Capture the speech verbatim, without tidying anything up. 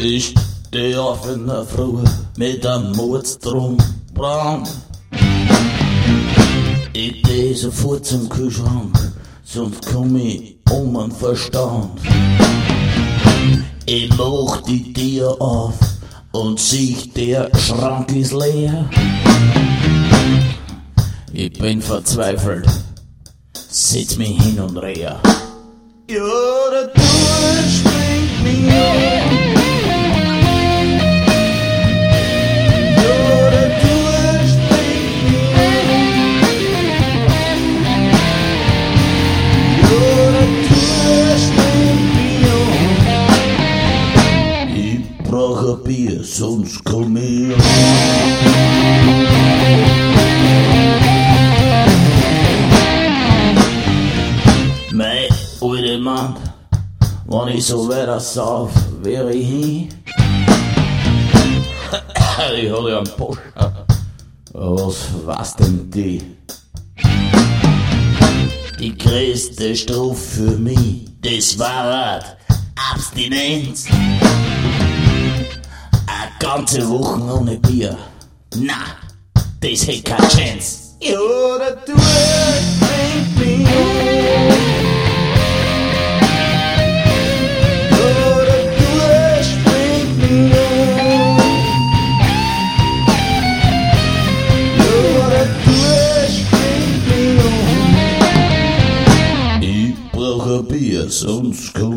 Ich steh auf in der Früh mit einem Mordstrom braun. Ich geh sofort zum Kühlschrank, sonst komm ich um den Verstand. Ich mach die Tür auf und sieh, der Schrank ist leer. Ich bin verzweifelt, sitz mich hin und rehr. Ja, der Durst springt mich an. Ja, der Durst springt mich an. Ja, der Durst springt mich an. Ich brauch ein Bier, sonst komm ich an. Mei, alte Mann, wenn ich so weiter sauf, wäre ich hin. Ich hatte ja einen Porsche. Was weiß denn die? Die größte Strophe für mich, das war Abstinenz. Eine ganze Woche ohne Bier, na, das hätt keine Chance. Ja, der Durst bringt mich um. Bier, sonst komm